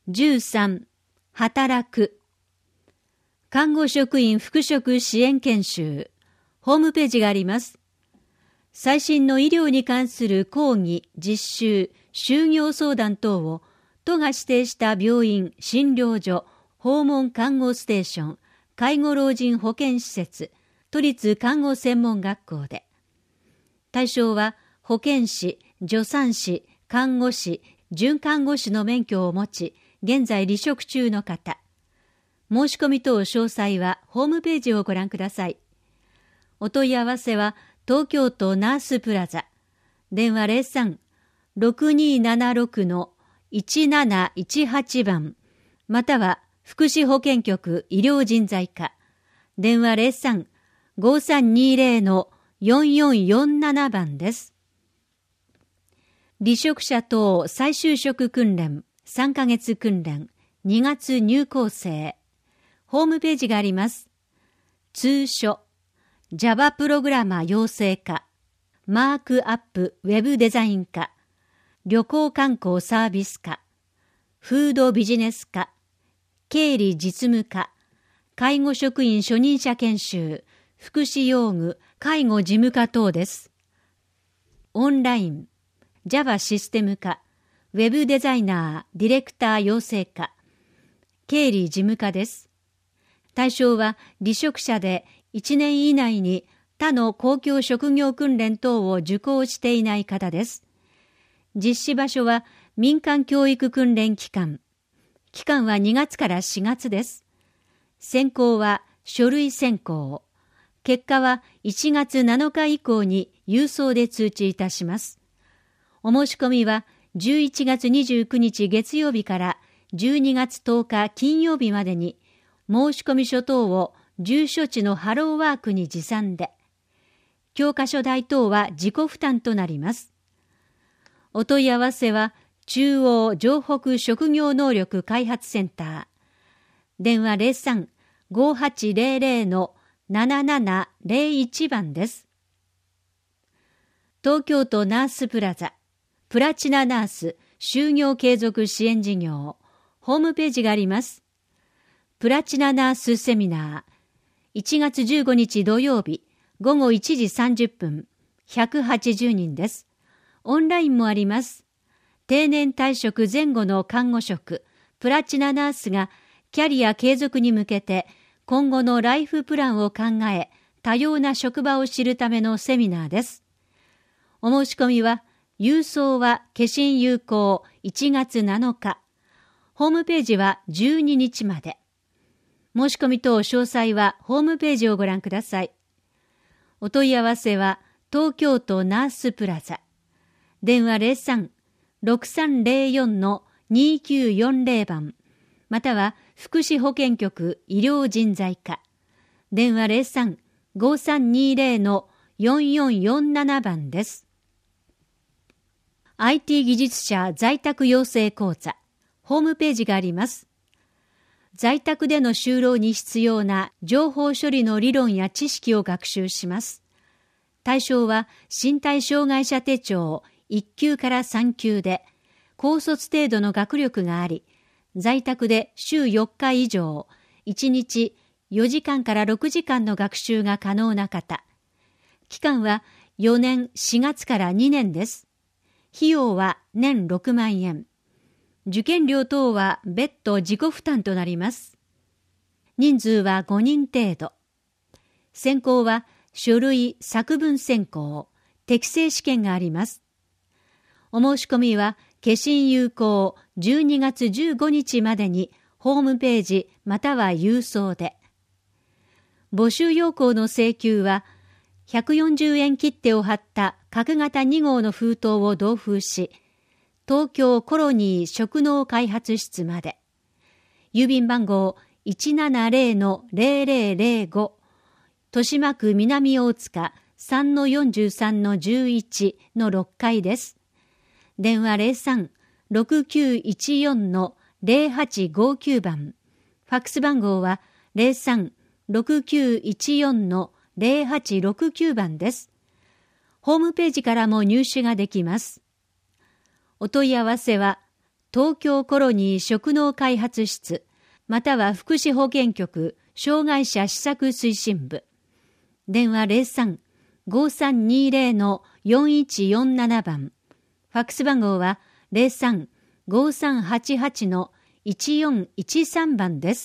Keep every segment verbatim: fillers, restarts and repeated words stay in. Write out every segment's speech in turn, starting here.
じゅうさん、働く。看護職員復職支援研修。ホームページがあります。最新の医療に関する講義、実習、就業相談等を都が指定した病院、診療所、訪問看護ステーション、介護老人保健施設、都立看護専門学校で。対象は保健師、助産師、看護師、准看護師の免許を持ち、現在離職中の方。申し込み等詳細はホームページをご覧ください。お問い合わせは東京都ナースプラザ。電話 ゼロさん ろくにーななろく いちなないちはち 番、または福祉保健局医療人材課。電話 ゼロさん ごさんにーぜろ よんよんよんなな 番です。離職者等再就職訓練さんかげつ訓練にがつ入校生。ホームページがあります。通所、Java プログラマー養成科、マークアップウェブデザイン科、旅行観光サービス科、フードビジネス科、経理実務科、介護職員初任者研修、福祉用具、介護事務科等です。オンライン、Java システム科、ウェブデザイナー、ディレクター養成科、経理事務科です。対象は離職者でいちねん以内に他の公共職業訓練等を受講していない方です。実施場所は民間教育訓練機関。期間はにがつからしがつです。選考は書類選考。結果はいちがつなのか以降に郵送で通知いたします。お申し込みはじゅういちがつにじゅうくにち月曜日からじゅうにがつとおか金曜日までに申し込み書等を住所地のハローワークに持参で、教科書代等は自己負担となります。お問い合わせは中央城北職業能力開発センター。電話 ゼロさん ごはちゼロゼロ ななななゼロいち 番です。東京都ナースプラザ、プラチナナース就業継続支援事業、ホームページがあります。プラチナナースセミナー、いちがつじゅうごにち土曜日、ごごいちじさんじゅっぷん、ひゃくはちじゅうにんです。オンラインもあります。定年退職前後の看護職、プラチナナースがキャリア継続に向けて今後のライフプランを考え、多様な職場を知るためのセミナーです。お申し込みは、郵送は消印有効いちがつなのか、ホームページはじゅうににちまで。申し込み等詳細はホームページをご覧ください。お問い合わせは東京都ナースプラザ。電話 ゼロさん ろくさんゼロよん にきゅうよんゼロ 番、または福祉保健局医療人材課。電話 ゼロさん ごさんにゼロ よんよんよんなな 番です。アイティー 技術者在宅養成講座。ホームページがあります。在宅での就労に必要な情報処理の理論や知識を学習します。対象は身体障害者手帳いっきゅうからさんきゅうで、高卒程度の学力があり、在宅で週よっか以上、いちにちよじかんからろくじかんの学習が可能な方。期間はよねんしがつからにねんです。費用は年ろくまんえん。受験料等は別途自己負担となります。人数はごにん程度。選考は書類作文選考、適正試験があります。お申し込みは消印有効じゅうにがつじゅうごにちまでにホームページまたは郵送で。募集要項の請求はひゃくよんじゅうえん切手を貼った角型にごうの封筒を同封し、東京コロニー職能開発室まで。郵便番号 いちななゼロ ゼロゼロゼロご、豊島区南大塚 さんのよんじゅうさんのじゅういち のろっかいです。電話 ゼロさん ろくきゅういちよん のゼロはちごきゅう 番。ファックス番号は ゼロさん ろくきゅういちよん のゼロはちろくきゅう 番です。ホームページからも入手ができます。お問い合わせは東京コロニー職能開発室、または福祉保健局障害者施策推進部。電話 ゼロさん ごさんにゼロ のよんいちよんなな 番。ファックス番号は ゼロさん ごさんはちはち のいちよんいちさん 番です。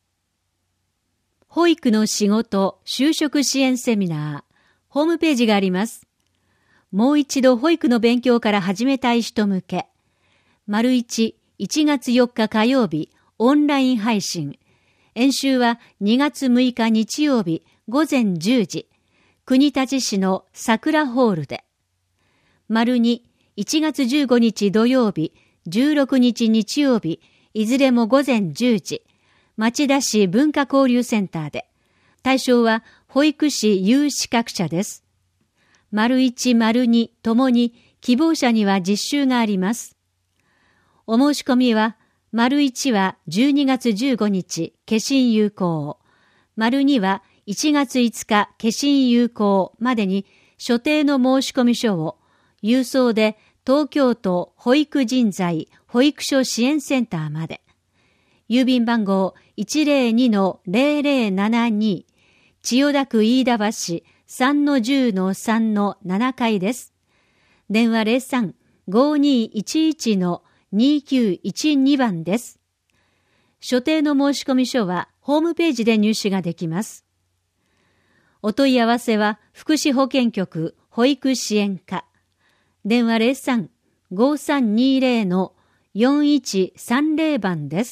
保育の仕事就職支援セミナー、ホームページがあります。もう一度保育の勉強から始めたい人向け。丸一、いちがつよっか火曜日、オンライン配信。演習はにがつむいか日曜日、ごぜんじゅうじ、国立市の桜ホールで。丸二、いちがつじゅうごにち土曜日、じゅうろくにち日曜日、いずれもごぜんじゅうじ、町田市文化交流センターで。対象は保育士有資格者です。丸一、丸二ともに希望者には実習があります。お申し込みは、丸一はじゅうにがつじゅうごにち、消印有効。丸二はいちがついつか、消印有効までに所定の申し込み書を、郵送で東京都保育人材保育所支援センターまで。郵便番号 いちゼロにのゼロゼロななに、千代田区飯田橋 さんのじゅうのさんのなな 階です。電話 ゼロさん ごにいちいちのにきゅういちに 番です。所定の申し込み書はホームページで入手ができます。お問い合わせは福祉保健局保育支援課。電話 ゼロさん ごさんにゼロのよんいちさんゼロ 番です。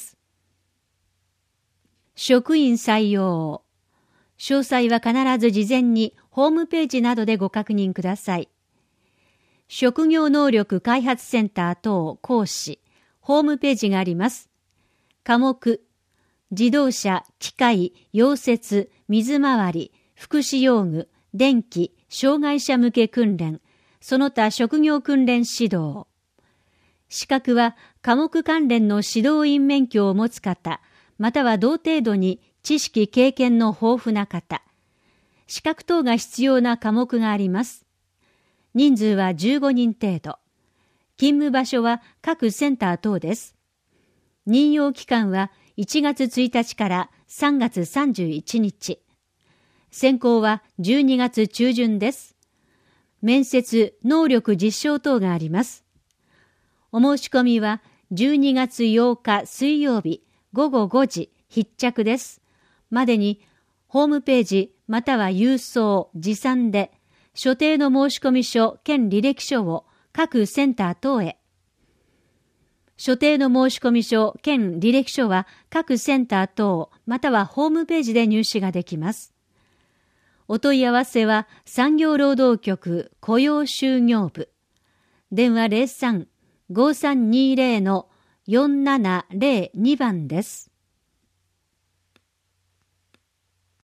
職員採用。詳細は必ず事前にホームページなどでご確認ください。職業能力開発センター等講師、ホームページがあります。科目、自動車、機械、溶接、水回り、福祉用具、電気、障害者向け訓練、その他職業訓練指導。資格は科目関連の指導員免許を持つ方、または同程度に知識経験の豊富な方。資格等が必要な科目があります。人数はじゅうごにん程度。勤務場所は各センター等です。任用期間はいちがつついたちからさんがつさんじゅういちにち。選考はじゅうにがつちゅうじゅんです。面接、能力実証等があります。お申し込みはじゅうにがつようか水曜日ごごごじ必着です。までにホームページまたは郵送、持参で所定の申込書兼履歴書を各センター等へ。所定の申込書兼履歴書は各センター等またはホームページで入手ができます。お問い合わせは産業労働局雇用就業部。電話 ゼロさん ごさんにゼロのよんななゼロに 番です。